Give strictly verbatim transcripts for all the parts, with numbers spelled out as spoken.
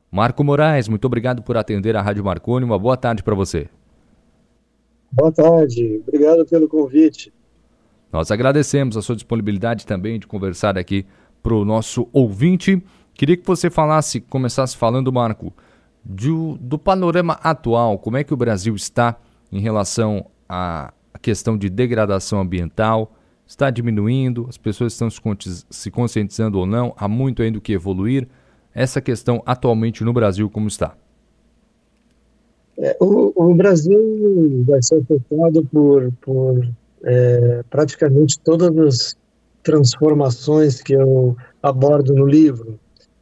Marco Moraes, muito obrigado por atender a Rádio Marconi. Uma boa tarde para você. Boa tarde, obrigado pelo convite. Nós agradecemos a sua disponibilidade também de conversar aqui para o nosso ouvinte. Queria que você falasse, começasse falando, Marco, do, do panorama atual, como é que o Brasil está em relação à questão de degradação ambiental. Está diminuindo, as pessoas estão se conscientizando ou não, há muito ainda o que evoluir. Essa questão atualmente no Brasil, como está? É, o, o Brasil vai ser afetado por, por é, praticamente todas as transformações que eu abordo no livro.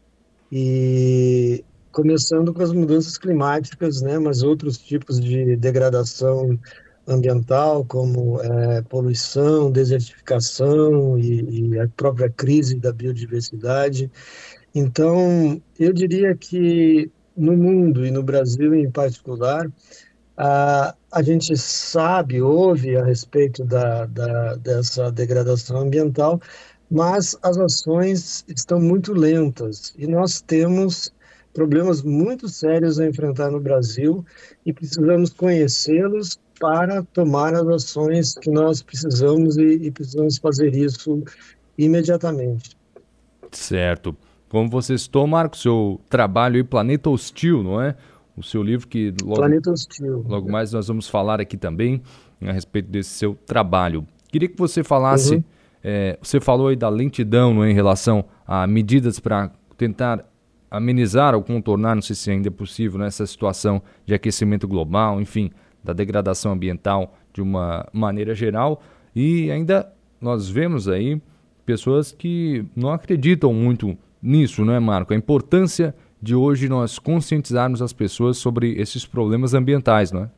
E começando com as mudanças climáticas, né, mas outros tipos de degradação ambiental, como é, poluição, desertificação e, e a própria crise da biodiversidade. Então, eu diria que no mundo e no Brasil em particular, a, a gente sabe, ouve a respeito da, da, dessa degradação ambiental, mas as ações estão muito lentas e nós temos problemas muito sérios a enfrentar no Brasil e precisamos conhecê-los para tomar as ações que nós precisamos e, e precisamos fazer isso imediatamente. Certo. Como você citou, Marco, seu trabalho aí, Planeta Hostil, não é? O seu livro que logo, Planeta Hostil. logo mais nós vamos falar aqui também a respeito desse seu trabalho. Queria que você falasse, Uhum. é, você falou aí da lentidão, não é, em relação a medidas para tentar amenizar ou contornar, não sei se ainda é possível, né, essa situação de aquecimento global, enfim, da degradação ambiental de uma maneira geral. E ainda nós vemos aí pessoas que não acreditam muito nisso, não é, Marco? A importância de hoje nós conscientizarmos as pessoas sobre esses problemas ambientais, não é?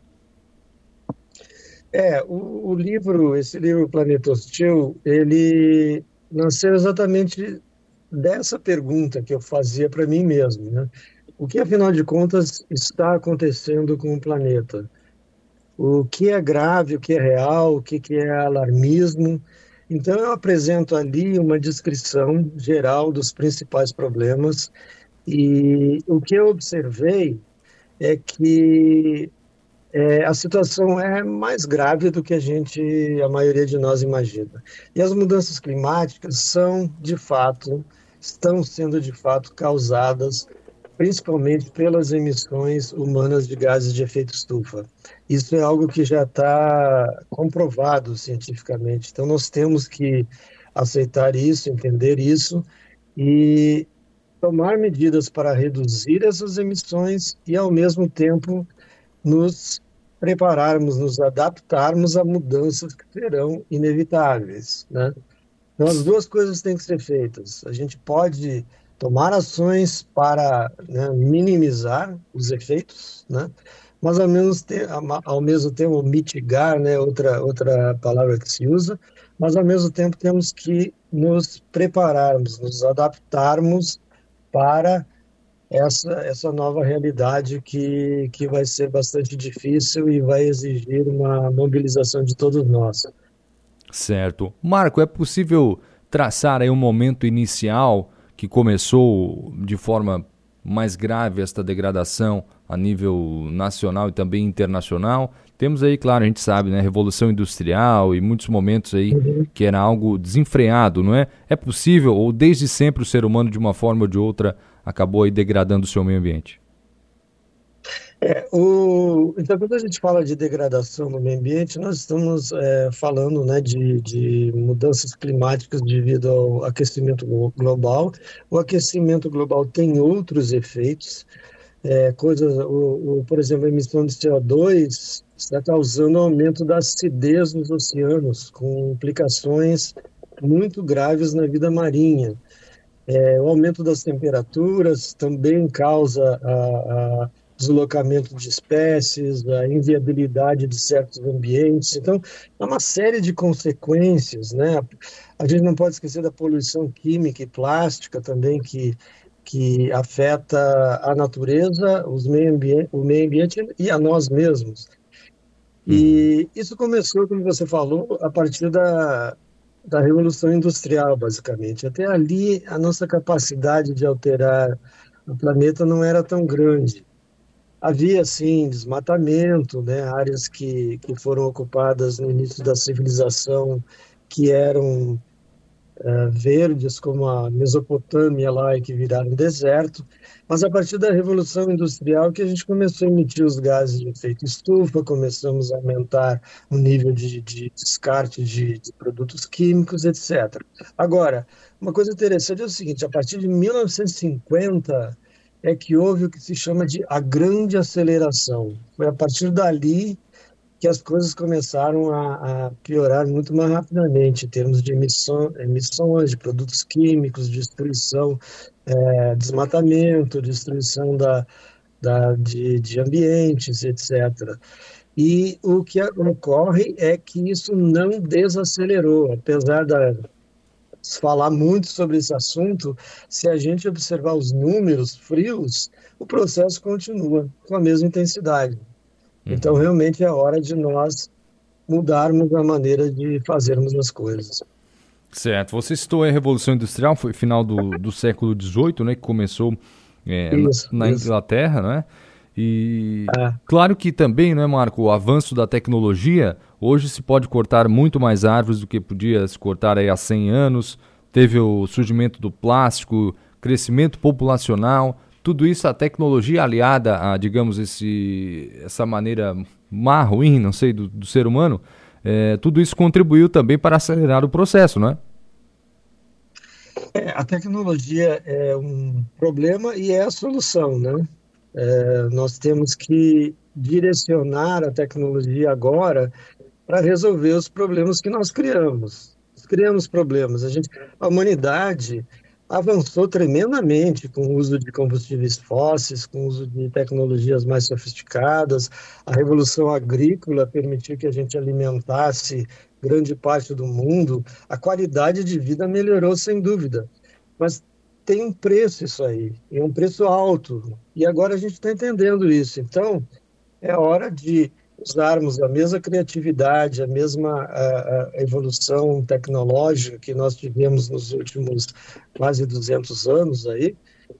É, o, o livro, esse livro Planeta Hostil, ele nasceu exatamente dessa pergunta que eu fazia para mim mesmo, né? O que, afinal de contas, está acontecendo com o planeta? O que é grave, o que é real, o que que é alarmismo? Então, eu apresento ali uma descrição geral dos principais problemas e o que eu observei é que é, a situação é mais grave do que a gente, a maioria de nós imagina. E as mudanças climáticas são, de fato, estão sendo de fato causadas principalmente pelas emissões humanas de gases de efeito estufa. Isso é algo que já está comprovado cientificamente. Então, nós temos que aceitar isso, entender isso e tomar medidas para reduzir essas emissões e, ao mesmo tempo, nos prepararmos, nos adaptarmos a mudanças que serão inevitáveis, né? Então, as duas coisas têm que ser feitas. A gente pode tomar ações para, né, minimizar os efeitos, né? Mas ao menos ter, ao mesmo tempo mitigar, né, outra outra palavra que se usa, mas ao mesmo tempo temos que nos prepararmos, nos adaptarmos para essa essa nova realidade que que vai ser bastante difícil e vai exigir uma mobilização de todos nós. Certo. Marco, é possível traçar aí um momento inicial que começou de forma mais grave esta degradação a nível nacional e também internacional? Temos aí, claro, a gente sabe, né, Revolução Industrial e muitos momentos aí Uhum. que era algo desenfreado, não é? É possível, ou desde sempre o ser humano, de uma forma ou de outra, acabou aí degradando o seu meio ambiente? É, o, então, quando a gente fala de degradação no meio ambiente, nós estamos é, falando, né, de, de mudanças climáticas devido ao aquecimento glo- global. O aquecimento global tem outros efeitos, é, coisas, o, o, por exemplo, a emissão de C O dois está causando aumento da acidez nos oceanos, com implicações muito graves na vida marinha. É, o aumento das temperaturas também causa a, a deslocamento de espécies, a inviabilidade de certos ambientes. Então, há uma série de consequências, né? A gente não pode esquecer da poluição química e plástica também, que, que afeta a natureza, os meio ambiente, o meio ambiente e a nós mesmos. Uhum. E isso começou, como você falou, a partir da, da Revolução Industrial, basicamente. Até ali, a nossa capacidade de alterar O planeta não era tão grande. Havia, sim, desmatamento, né? Áreas que, que foram ocupadas no início da civilização, que eram verdes, como a Mesopotâmia lá, e que viraram deserto. Mas a partir da Revolução Industrial que a gente começou a emitir os gases de efeito estufa, começamos a aumentar o nível de, de descarte de, de produtos químicos, etcétera. Agora, uma coisa interessante é o seguinte, a partir de mil novecentos e cinquenta é que houve o que se chama de a grande aceleração. Foi a partir dali que as coisas começaram a, a piorar muito mais rapidamente em termos de emissão, emissões de produtos químicos, destruição, é, desmatamento, destruição da, da, de, de ambientes, etcétera. E o que ocorre é que isso não desacelerou, apesar de falar muito sobre esse assunto, se a gente observar os números frios, o processo continua com a mesma intensidade. Então, Uhum. realmente é hora de nós mudarmos a maneira de fazermos as coisas. Certo. Você citou a Revolução Industrial, foi final do, do século dezoito, né, que começou é, na, Isso, na isso. Inglaterra, né? E Ah, claro que também, né, Marco, o avanço da tecnologia, hoje se pode cortar muito mais árvores do que podia se cortar aí há cem anos, teve o surgimento do plástico, crescimento populacional, tudo isso a tecnologia aliada a, digamos, esse, essa maneira má, ruim, não sei, do, do ser humano, é, tudo isso contribuiu também para acelerar o processo, não é? é, a tecnologia é um problema e é a solução, né? É, nós temos que direcionar a tecnologia agora para resolver os problemas que nós criamos. Nós criamos problemas. A gente, a humanidade avançou tremendamente com o uso de combustíveis fósseis, com o uso de tecnologias mais sofisticadas. A revolução agrícola permitiu que a gente alimentasse grande parte do mundo. A qualidade de vida melhorou sem dúvida, mas tem um preço isso aí, e é um preço alto. E agora a gente está entendendo isso. Então, é hora de usarmos a mesma criatividade, a mesma a, a evolução tecnológica que nós tivemos nos últimos quase duzentos anos aí,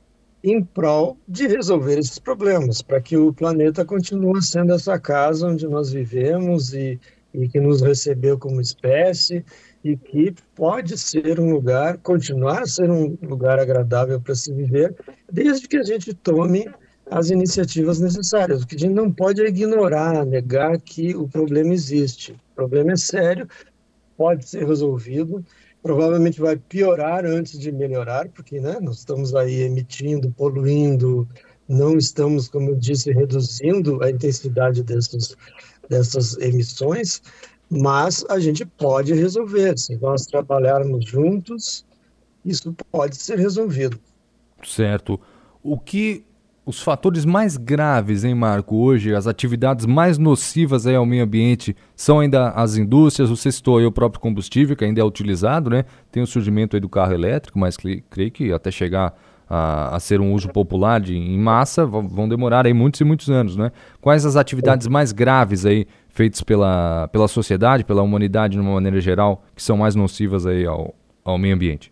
em prol de resolver esses problemas, para que o planeta continue sendo essa casa onde nós vivemos e, e que nos recebeu como espécie e que pode ser um lugar, continuar a ser um lugar agradável para se viver, desde que a gente tome as iniciativas necessárias. O que a gente não pode é ignorar, negar que o problema existe. O problema é sério, pode ser resolvido, provavelmente vai piorar antes de melhorar, porque, né, nós estamos aí emitindo, poluindo, não estamos, como eu disse, reduzindo a intensidade dessas, dessas emissões, mas a gente pode resolver. Se nós trabalharmos juntos, isso pode ser resolvido. Certo. O que os fatores mais graves, hein, Marco, hoje, as atividades mais nocivas aí ao meio ambiente são ainda as indústrias, você citou aí o próprio combustível, que ainda é utilizado, né? Tem o surgimento aí do carro elétrico, mas creio que até chegar a, a ser um uso popular de, em massa vão demorar aí muitos e muitos anos, né? Quais as atividades mais graves aí feitas pela, pela sociedade, pela humanidade de uma maneira geral, que são mais nocivas aí ao, ao meio ambiente?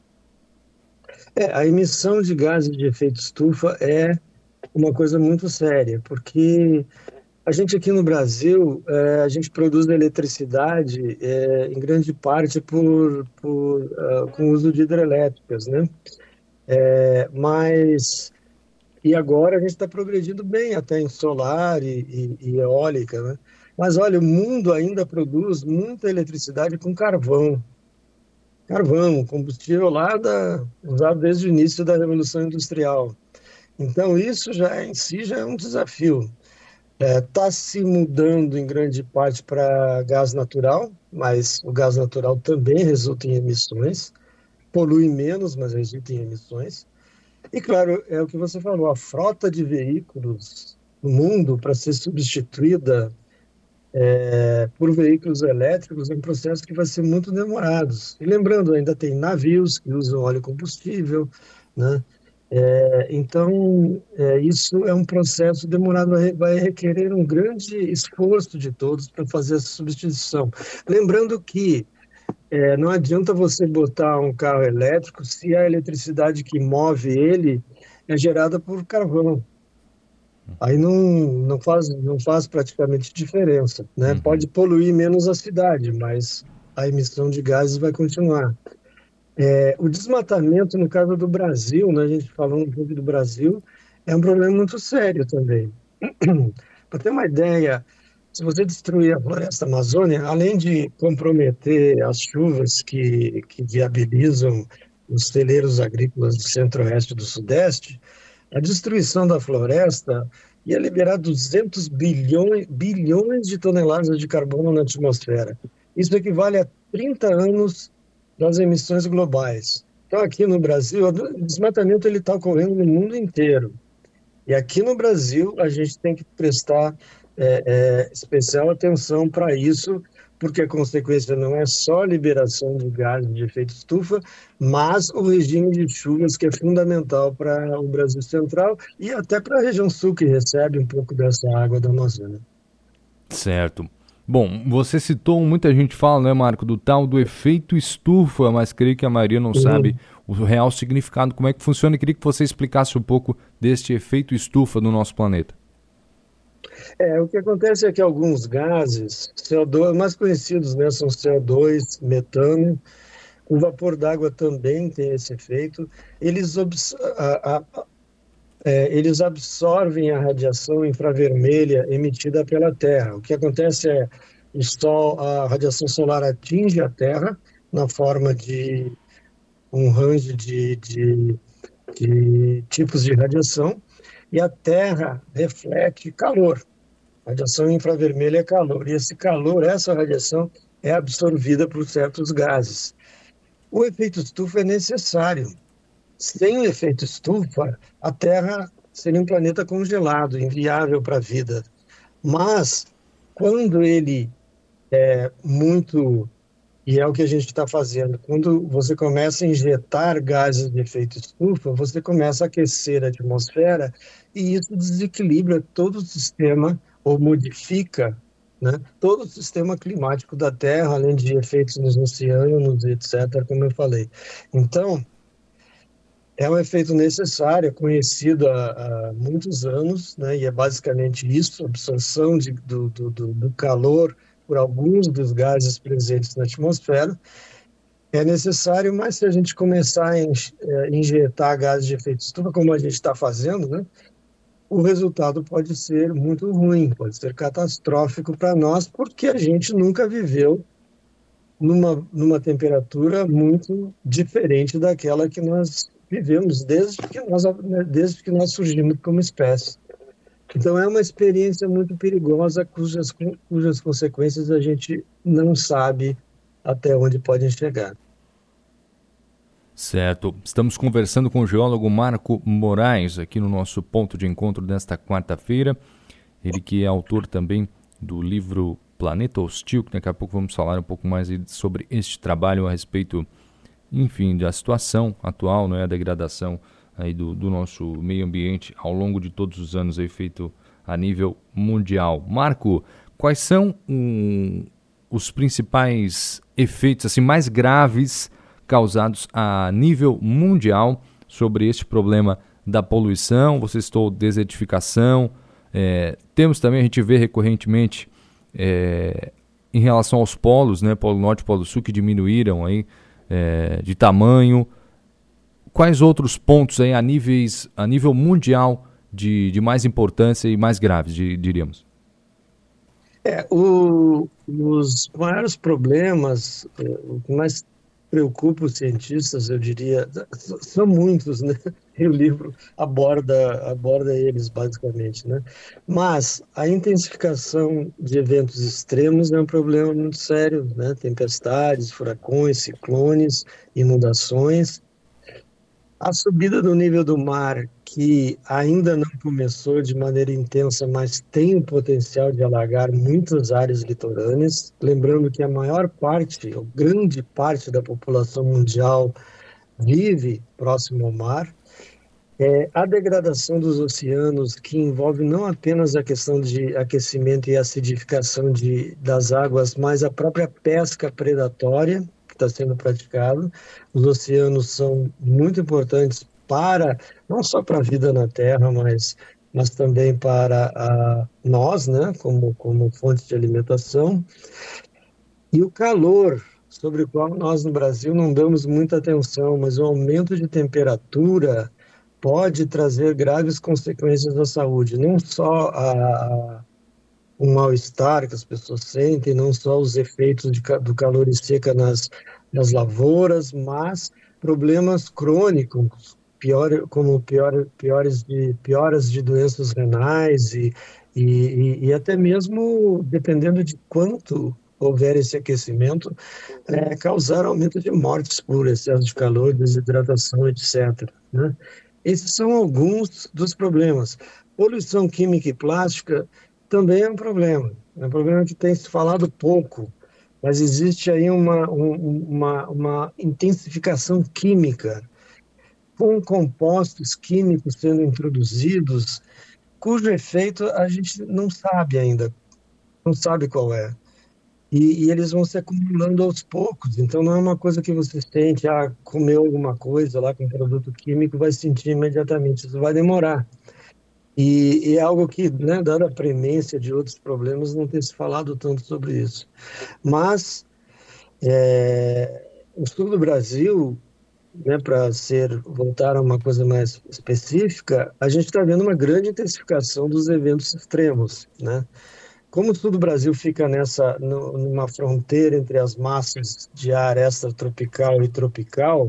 É, a emissão de gases de efeito estufa é uma coisa muito séria, porque a gente aqui no Brasil, é, a gente produz eletricidade é, em grande parte por, por, uh, com o uso de hidrelétricas, né? É, mas, e agora a gente está progredindo bem até em solar e, e, e eólica, né? Mas olha, o mundo ainda produz muita eletricidade com carvão. Carvão, combustível lá da, usado desde o início da Revolução Industrial. Então, isso já em si já é um desafio. Está se mudando em grande parte para gás natural, mas o gás natural também resulta em emissões, polui menos, mas resulta em emissões. E, claro, é o que você falou, a frota de veículos no mundo para ser substituída é, por veículos elétricos é um processo que vai ser muito demorado. E lembrando, ainda tem navios que usam óleo combustível, né? É, então, é, isso é um processo demorado, vai vai requerer um grande esforço de todos para fazer essa substituição. Lembrando que é, não adianta você botar um carro elétrico se a eletricidade que move ele é gerada por carvão. Aí não, não faz, não faz praticamente diferença, né? Uhum. Pode poluir menos a cidade, mas a emissão de gases vai continuar. É, o desmatamento, no caso do Brasil, né, a gente falando um pouco do Brasil, é um problema muito sério também. Para ter uma ideia, se você destruir a floresta amazônica, além de comprometer as chuvas que, que viabilizam os celeiros agrícolas do centro-oeste e do sudeste, a destruição da floresta ia liberar duzentos bilhões, bilhões de toneladas de carbono na atmosfera. Isso equivale a trinta anos das emissões globais. Então, aqui no Brasil, o desmatamento está ocorrendo no mundo inteiro. E aqui no Brasil, a gente tem que prestar é, é, especial atenção para isso, porque a consequência não é só a liberação de gases de efeito estufa, mas o regime de chuvas, que é fundamental para o Brasil Central e até para a região sul, que recebe um pouco dessa água da Amazônia. Certo. Bom, você citou, muita gente fala, né, Marco, do tal do efeito estufa, mas creio que a maioria não Uhum. sabe o real significado, como é que funciona, e queria que você explicasse um pouco deste efeito estufa no nosso planeta. É, o que acontece é que alguns gases, C O dois, mais conhecidos, né, são C O dois, metano, o vapor d'água também tem esse efeito, eles, obs- a- a- é, eles absorvem a radiação infravermelha emitida pela Terra. O que acontece é o sol, a radiação solar atinge a Terra na forma de um range de, de, de tipos de radiação, e a Terra reflete calor. Radiação infravermelha é calor, e esse calor, essa radiação, é absorvida por certos gases. O efeito estufa é necessário. Sem o efeito estufa, a Terra seria um planeta congelado, inviável para a vida. Mas, quando ele é muito, e é o que a gente está fazendo, quando você começa a injetar gases de efeito estufa, você começa a aquecer a atmosfera e isso desequilibra todo o sistema, ou modifica, né, todo o sistema climático da Terra, além de efeitos nos oceanos, etcétera, como eu falei. Então, é um efeito necessário, conhecido há, há muitos anos, né, e é basicamente isso, absorção de, do, do, do calor por alguns dos gases presentes na atmosfera. É necessário, mas se a gente começar a injetar gases de efeito estufa, como a gente está fazendo, né, o resultado pode ser muito ruim, pode ser catastrófico para nós, porque a gente nunca viveu numa, numa temperatura muito diferente daquela que nós vivemos desde que nós, desde que nós surgimos como espécie. Então, é uma experiência muito perigosa, cujas, cujas consequências a gente não sabe até onde podem chegar. Certo. Estamos conversando com o geólogo Marco Moraes, aqui no nosso ponto de encontro desta quarta-feira. Ele que é autor também do livro Planeta Hostil, que daqui a pouco vamos falar um pouco mais sobre este trabalho a respeito, enfim, da situação atual, não é, a degradação aí do, do nosso meio ambiente ao longo de todos os anos aí, feito a nível mundial. Marco, quais são um, os principais efeitos assim, mais graves causados a nível mundial sobre este problema da poluição? Você citou desertificação, é, temos também, a gente vê recorrentemente é, em relação aos polos, né, Polo Norte e Polo Sul, que diminuíram aí, é, de tamanho. Quais outros pontos aí a, níveis, a nível mundial de, de mais importância e mais graves, de, diríamos? É, o, os maiores problemas, o que mais preocupa os cientistas, eu diria, são muitos, né? E o livro aborda, aborda eles, basicamente, né? Mas a intensificação de eventos extremos é um problema muito sério, né? Tempestades, furacões, ciclones, inundações. A subida do nível do mar, que ainda não começou de maneira intensa, mas tem o potencial de alagar muitas áreas litorâneas. Lembrando que a maior parte, ou grande parte da população mundial vive próximo ao mar. É, a degradação dos oceanos, que envolve não apenas a questão de aquecimento e acidificação de, das águas, mas a própria pesca predatória que está sendo praticada. Os oceanos são muito importantes para, não só para a vida na Terra, mas, mas também para a, nós, né, como, como fonte de alimentação. E o calor, sobre o qual nós no Brasil não damos muita atenção, mas o aumento de temperatura pode trazer graves consequências à saúde, não só a, a, o mal-estar que as pessoas sentem, não só os efeitos de, ca- do calor e seca nas, nas lavouras, mas problemas crônicos, pior, como pior, piores de, pioras de doenças renais e, e, e, e até mesmo, dependendo de quanto houver esse aquecimento, é, causar aumento de mortes por excesso de calor, desidratação, etcétera, né? Esses são alguns dos problemas. Poluição química e plástica também é um problema. É um problema que tem se falado pouco, mas existe aí uma, um- uma, uma intensificação química, com compostos químicos sendo introduzidos, cujo efeito a gente não sabe ainda, não sabe qual é. E, e eles vão se acumulando aos poucos. Então, não é uma coisa que você sente, ah, comeu alguma coisa lá com produto químico, vai sentir imediatamente. Isso vai demorar. E, e é algo que, né, dada a premência de outros problemas, não tem se falado tanto sobre isso. Mas é, o sul do Brasil, né, para ser voltar a uma coisa mais específica, a gente está vendo uma grande intensificação dos eventos extremos, né? Como o sul do Brasil fica nessa nu- numa fronteira entre as massas de ar extratropical e tropical,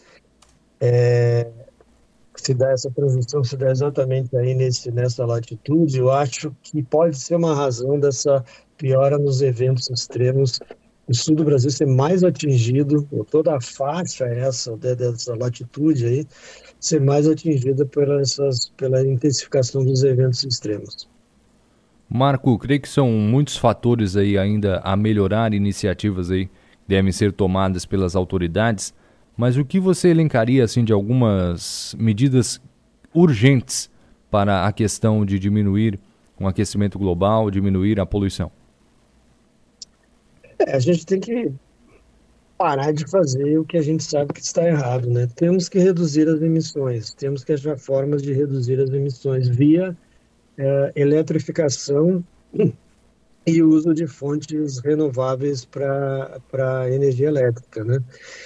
se dá essa transição, se dá exatamente aí nesse, nessa latitude, eu acho que pode ser uma razão dessa piora nos eventos extremos, o sul do Brasil ser mais atingido, ou toda a faixa essa, de- dessa latitude aí, ser mais atingida pela, essas, pela intensificação dos eventos extremos. Marco, creio que são muitos fatores aí ainda a melhorar, iniciativas aí que devem ser tomadas pelas autoridades, mas o que você elencaria assim de algumas medidas urgentes para a questão de diminuir o aquecimento global, diminuir a poluição? É, a gente tem que parar de fazer o que a gente sabe que está errado, né? Temos que reduzir as emissões, temos que achar formas de reduzir as emissões via eh, eletrificação e uso de fontes renováveis para para energia elétrica, né?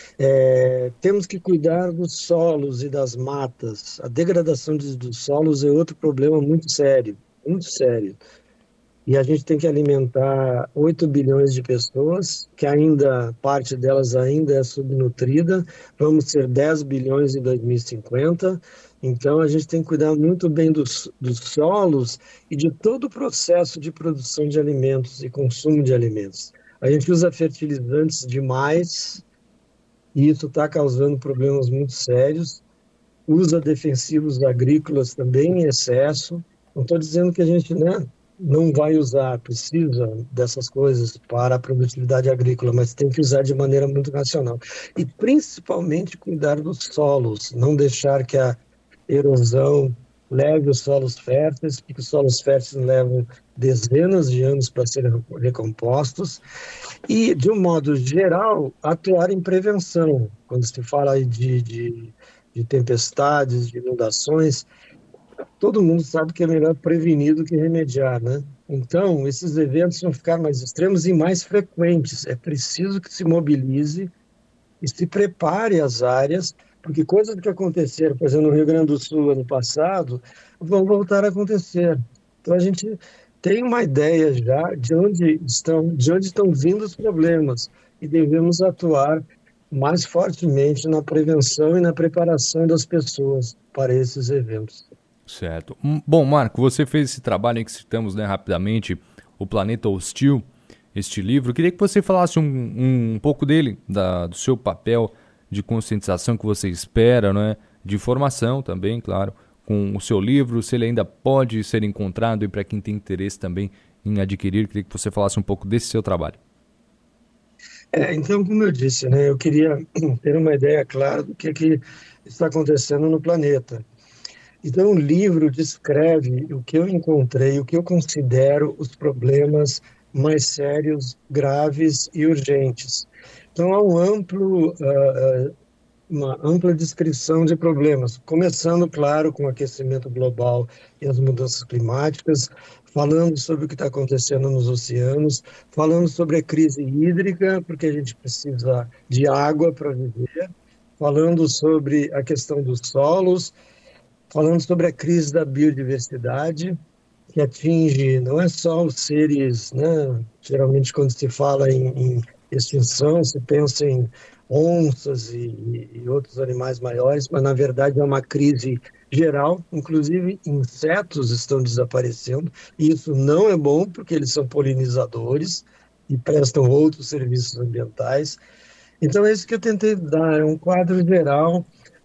Eh, temos que cuidar dos solos e das matas. A degradação de- dos solos é outro problema muito sério, muito sério. E a gente tem que alimentar oito bilhões de pessoas, que ainda, parte delas ainda é subnutrida. Vamos ser dez bilhões em dois mil e cinquenta. Então, a gente tem que cuidar muito bem dos, dos solos e de todo o processo de produção de alimentos e consumo de alimentos. A gente usa fertilizantes demais e isso está causando problemas muito sérios. Usa defensivos agrícolas também em excesso. Não estou dizendo que a gente, né, não vai usar, precisa dessas coisas para a produtividade agrícola, mas tem que usar de maneira muito racional. E principalmente cuidar dos solos, não deixar que a erosão leve os solos férteis, porque os solos férteis levam dezenas de anos para serem recompostos, e, de um modo geral, atuar em prevenção. Quando se fala aí de, de, de tempestades, de inundações, todo mundo sabe que é melhor prevenir do que remediar, né? Então, esses eventos vão ficar mais extremos e mais frequentes. É preciso que se mobilize e se prepare as áreas, porque coisas que aconteceram, por exemplo, no Rio Grande do Sul ano passado, vão voltar a acontecer. Então, a gente tem uma ideia já de onde estão, de onde estão vindo os problemas e devemos atuar mais fortemente na prevenção e na preparação das pessoas para esses eventos. Certo. Hum, Bom, Marco, você fez esse trabalho em que citamos, né, rapidamente, O Planeta Hostil, este livro. Eu queria que você falasse um, um pouco dele, da, do seu papel de conscientização que você espera, né, de formação também, claro, com o seu livro, se ele ainda pode ser encontrado e para quem tem interesse também em adquirir. Eu queria que você falasse um pouco desse seu trabalho. É, então, como eu disse, né, eu queria ter uma ideia clara do que, que está acontecendo no planeta. Então, o livro descreve o que eu encontrei, o que eu considero os problemas mais sérios, graves e urgentes. Então, há um amplo uh, uma ampla descrição de problemas, começando, claro, com o aquecimento global e as mudanças climáticas, falando sobre o que está acontecendo nos oceanos, falando sobre a crise hídrica, porque a gente precisa de água para viver, falando sobre a questão dos solos, falando sobre a crise da biodiversidade, que atinge não é só os seres, né? Geralmente quando se fala em, em extinção, se pensa em onças e, e outros animais maiores, mas na verdade é uma crise geral, inclusive insetos estão desaparecendo, e isso não é bom porque eles são polinizadores e prestam outros serviços ambientais. Então é isso que eu tentei dar, é um quadro geral,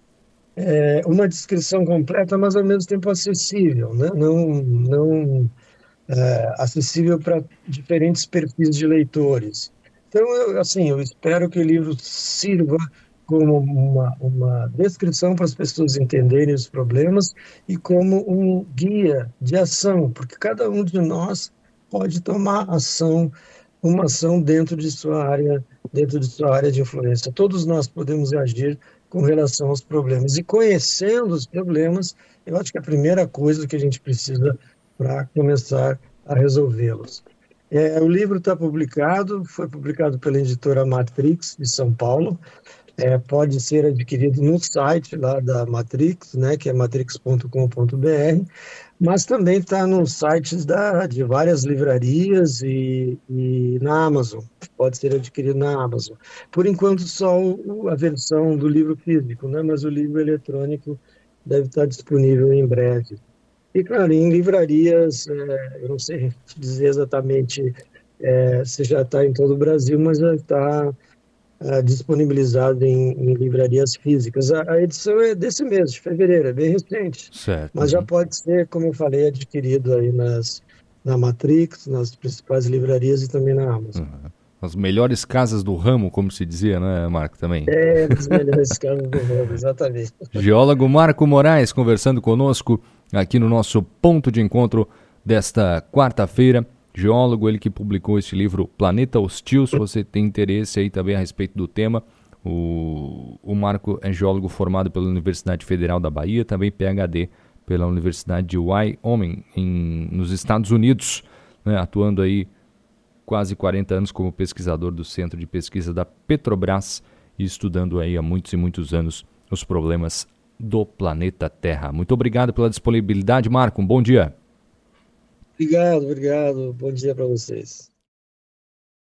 é uma descrição completa, mas ao mesmo tempo acessível, né? Não, não é, acessível para diferentes perfis de leitores. Então, eu, assim, eu espero que o livro sirva como uma, uma descrição para as pessoas entenderem os problemas e como um guia de ação, porque cada um de nós pode tomar ação, uma ação dentro de sua área, dentro de sua área de influência. Todos nós podemos agir com relação aos problemas. E conhecendo os problemas, eu acho que é a primeira coisa que a gente precisa para começar a resolvê-los. É, o livro está publicado, foi publicado pela editora Matrix, de São Paulo. É, pode ser adquirido no site lá da Matrix, né, que é matrix ponto com ponto b r, mas também está nos sites da, de várias livrarias e, e na Amazon. Pode ser adquirido na Amazon. Por enquanto, só o, a versão do livro físico, né, mas o livro eletrônico deve estar disponível em breve. E, claro, em livrarias, é, eu não sei dizer exatamente é, se já está em todo o Brasil, mas já está é, disponibilizado em, em livrarias físicas. A, a edição é desse mês, de fevereiro, é bem recente. Certo. Mas já pode ser, como eu falei, adquirido aí nas, na Matrix, nas principais livrarias e também na Amazon. Uhum. As melhores casas do ramo, como se dizia, né, Marco, também? É, as melhores casas do ramo, exatamente. Geólogo Marco Moraes conversando conosco aqui no nosso ponto de encontro desta quarta-feira. Geólogo, ele que publicou este livro Planeta Hostil. Se você tem interesse aí também a respeito do tema, o, o Marco é geólogo formado pela Universidade Federal da Bahia, também P H D pela Universidade de Wyoming, em, nos Estados Unidos, né, atuando aí quase quarenta anos como pesquisador do Centro de Pesquisa da Petrobras e estudando aí há muitos e muitos anos os problemas do planeta Terra. Muito obrigado pela disponibilidade, Marco. Um bom dia. Obrigado, obrigado. Bom dia para vocês.